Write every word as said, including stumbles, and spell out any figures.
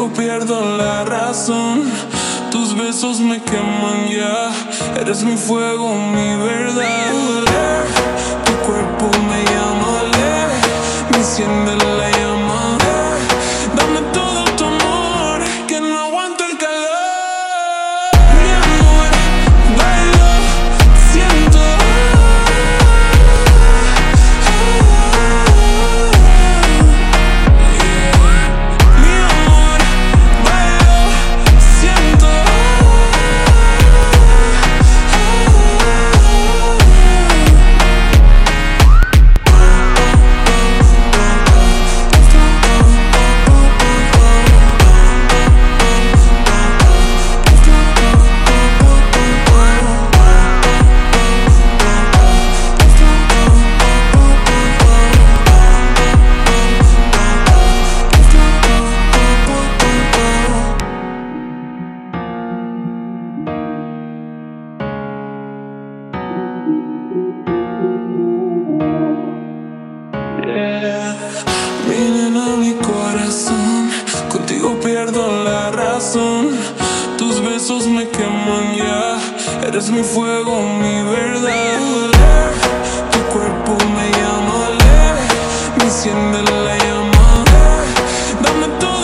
Contigo pierdo la razón. Tus besos me queman ya. Eres mi fuego, mi verdad. Tu cuerpo me llama, me enciende la llama. Dame todo tu amor, que no aguanto el calor. Mi amor, bailo, siento. Mi amor, bailo, siento. Mi nena, mi corazón, contigo pierdo la razón. Tus besos me queman ya. Eres mi fuego, mi verdad. Tu cuerpo me llama, me enciende la llama. Dame todo.